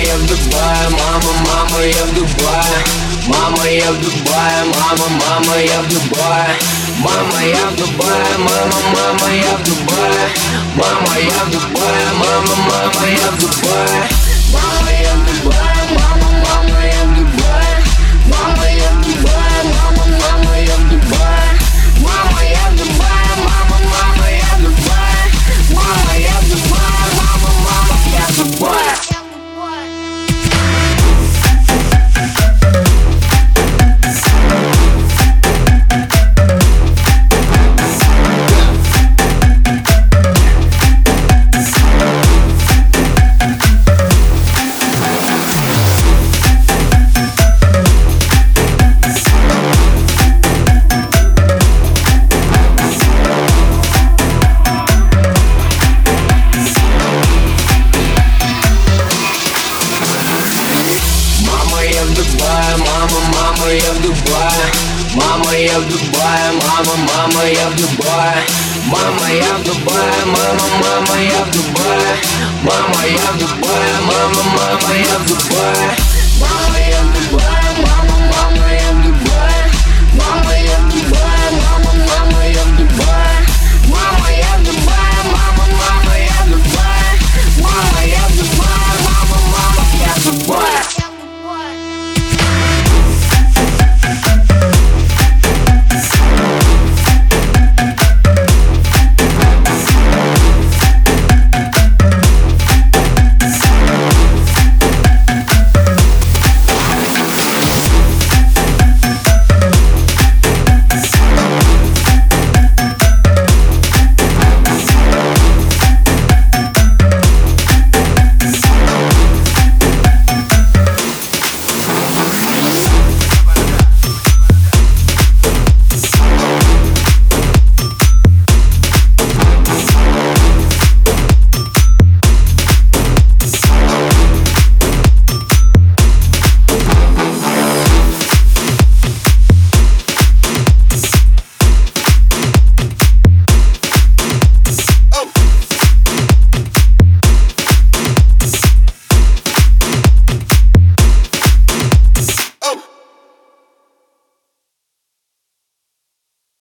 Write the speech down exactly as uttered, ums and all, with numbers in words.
я в Дубае, мама, мама, я в Дубае. Мама, я в Дубае, мама, мама, я в Дубае. Мама, я в Дубае, мама, мама, я в Дубае. Мама, я в Дубае, мама, мама, я в Дубае. Мама, я в Дубае, мама, мама, я в Дубае. Мама, я в Дубае, мама, мама, я в Дубае. Мама, я в Дубае, мама, мама, я в Дубае. Мама, я в Дубае, мама, мама, я в Дубае. Мама, мама, я в Дубае. Мама, я в Дубае, мама, мама, я в Дубае. Мама, я в Дубае, мама, мама, я в Дубае. Мама, я в Дубае, мама, мама, я в Дубае. Мама, я в Дубае.